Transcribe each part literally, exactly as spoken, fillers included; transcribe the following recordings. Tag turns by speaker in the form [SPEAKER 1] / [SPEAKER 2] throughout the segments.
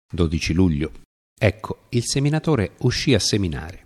[SPEAKER 1] dodici luglio. Ecco, il seminatore uscì a seminare.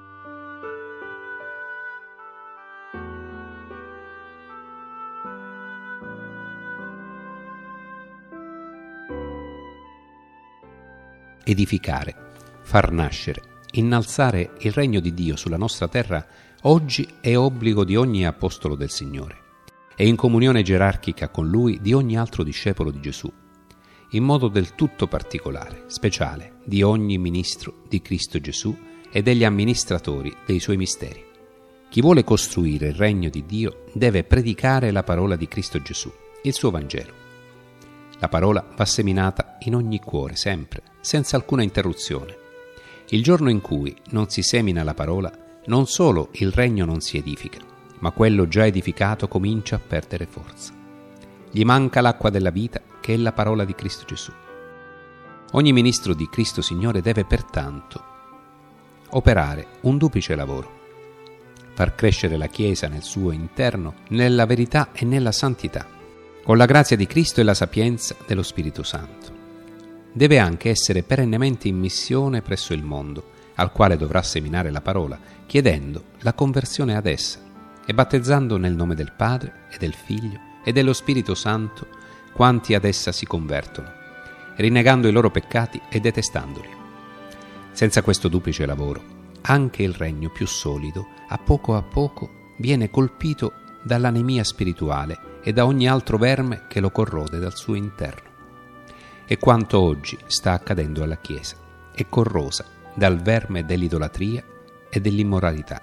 [SPEAKER 1] Edificare, far nascere, innalzare il regno di Dio sulla nostra terra oggi è obbligo di ogni apostolo del Signore e in comunione gerarchica con Lui di ogni altro discepolo di Gesù, in modo del tutto particolare, speciale, di ogni ministro di Cristo Gesù e degli amministratori dei Suoi misteri. Chi vuole costruire il regno di Dio deve predicare la parola di Cristo Gesù, il suo Vangelo. La parola va seminata in ogni cuore, sempre, senza alcuna interruzione. Il giorno in cui non si semina la parola, non solo il regno non si edifica, ma quello già edificato comincia a perdere forza. Gli manca l'acqua della vita, che è la parola di Cristo Gesù. Ogni ministro di Cristo Signore deve pertanto operare un duplice lavoro: far crescere la Chiesa nel suo interno, nella verità e nella santità, con la grazia di Cristo e la sapienza dello Spirito Santo. Deve anche essere perennemente in missione presso il mondo, al quale dovrà seminare la parola, chiedendo la conversione ad essa e battezzando nel nome del Padre e del Figlio e dello Spirito Santo quanti ad essa si convertono, rinnegando i loro peccati e detestandoli. Senza questo duplice lavoro, anche il regno più solido, a poco a poco, viene colpito dall'anemia spirituale e da ogni altro verme che lo corrode dal suo interno. E quanto oggi sta accadendo alla Chiesa, è corrosa dal verme dell'idolatria e dell'immoralità.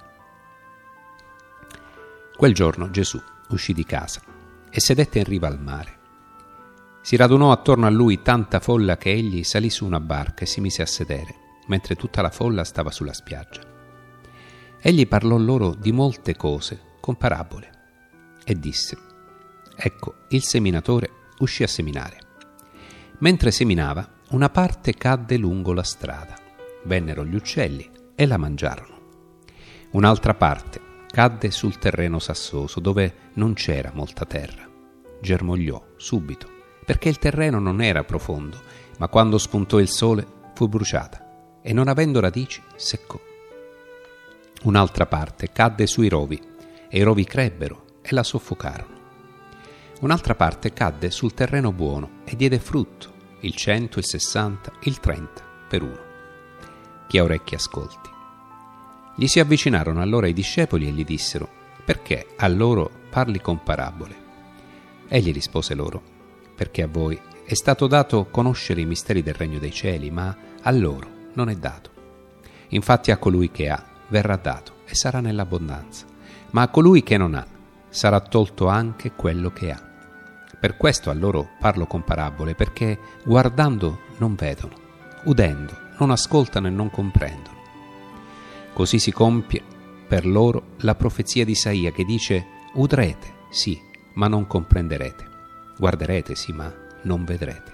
[SPEAKER 1] Quel giorno Gesù uscì di casa e sedette in riva al mare. Si radunò attorno a lui tanta folla che egli salì su una barca e si mise a sedere, mentre tutta la folla stava sulla spiaggia. Egli parlò loro di molte cose con parabole e disse: Ecco, il seminatore uscì a seminare. Mentre seminava, una parte cadde lungo la strada. Vennero gli uccelli e la mangiarono. Un'altra parte cadde sul terreno sassoso, dove non c'era molta terra. Germogliò subito, perché il terreno non era profondo, ma quando spuntò il sole fu bruciata e, non avendo radici, seccò. Un'altra parte cadde sui rovi, e i rovi crebbero e la soffocarono. Un'altra parte cadde sul terreno buono e diede frutto, il cento, il sessanta, il trenta per uno. Chi ha orecchi ascolti. Gli si avvicinarono allora i discepoli e gli dissero: Perché a loro parli con parabole? Egli rispose loro: Perché a voi è stato dato conoscere i misteri del regno dei cieli, ma a loro non è dato. Infatti a colui che ha verrà dato e sarà nell'abbondanza, ma a colui che non ha sarà tolto anche quello che ha. Per questo a loro parlo con parabole, perché guardando non vedono, udendo non ascoltano e non comprendono. Così si compie per loro la profezia di Isaia che dice: udrete, sì, ma non comprenderete, guarderete, sì, ma non vedrete.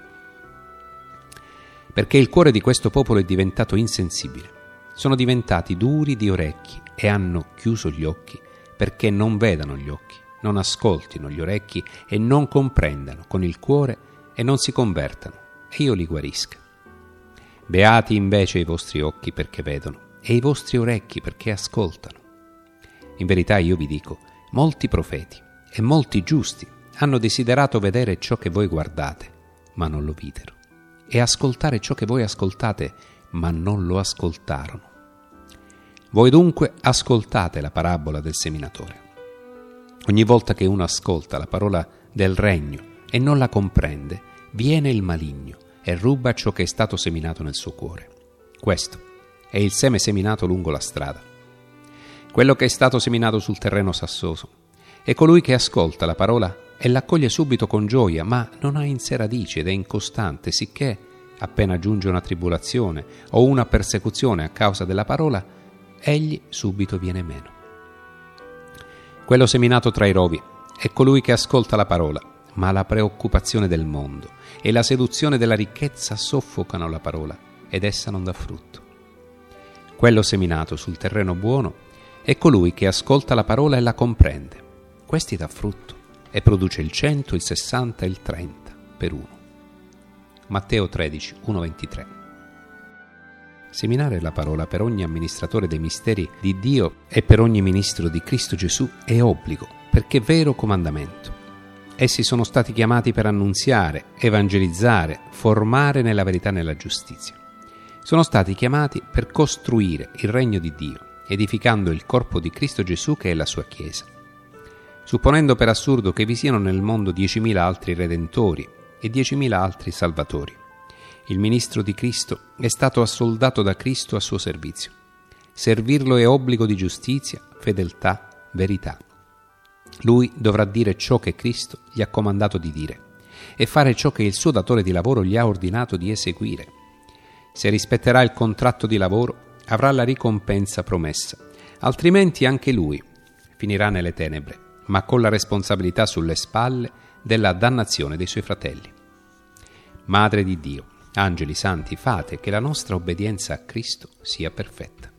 [SPEAKER 1] Perché il cuore di questo popolo è diventato insensibile, sono diventati duri di orecchi e hanno chiuso gli occhi, perché non vedano gli occhi, non ascoltino gli orecchi e non comprendano con il cuore e non si convertano, e io li guarisca. Beati invece i vostri occhi perché vedono, e i vostri orecchi perché ascoltano. In verità io vi dico, molti profeti e molti giusti hanno desiderato vedere ciò che voi guardate, ma non lo videro, e ascoltare ciò che voi ascoltate, ma non lo ascoltarono. Voi dunque ascoltate la parabola del seminatore. Ogni volta che uno ascolta la parola del regno e non la comprende, viene il maligno e ruba ciò che è stato seminato nel suo cuore. Questo è il seme seminato lungo la strada. Quello che è stato seminato sul terreno sassoso è colui che ascolta la parola e l'accoglie subito con gioia, ma non ha in sé radici ed è incostante, sicché appena giunge una tribolazione o una persecuzione a causa della parola, egli subito viene meno. Quello seminato tra i rovi è colui che ascolta la parola, ma la preoccupazione del mondo e la seduzione della ricchezza soffocano la parola ed essa non dà frutto. Quello seminato sul terreno buono è colui che ascolta la parola e la comprende. Questi dà frutto e produce il cento, il sessanta e il trenta per uno. Matteo tredici, uno ventitré. Seminare la parola per ogni amministratore dei misteri di Dio e per ogni ministro di Cristo Gesù è obbligo, perché è vero comandamento. Essi sono stati chiamati per annunziare, evangelizzare, formare nella verità e nella giustizia. Sono stati chiamati per costruire il regno di Dio, edificando il corpo di Cristo Gesù che è la sua Chiesa. Supponendo per assurdo che vi siano nel mondo diecimila altri redentori e diecimila altri salvatori, il ministro di Cristo è stato assoldato da Cristo a suo servizio. Servirlo è obbligo di giustizia, fedeltà, verità. Lui dovrà dire ciò che Cristo gli ha comandato di dire e fare ciò che il suo datore di lavoro gli ha ordinato di eseguire. Se rispetterà il contratto di lavoro, avrà la ricompensa promessa, altrimenti anche lui finirà nelle tenebre, ma con la responsabilità sulle spalle della dannazione dei suoi fratelli. Madre di Dio, angeli santi, fate che la nostra obbedienza a Cristo sia perfetta.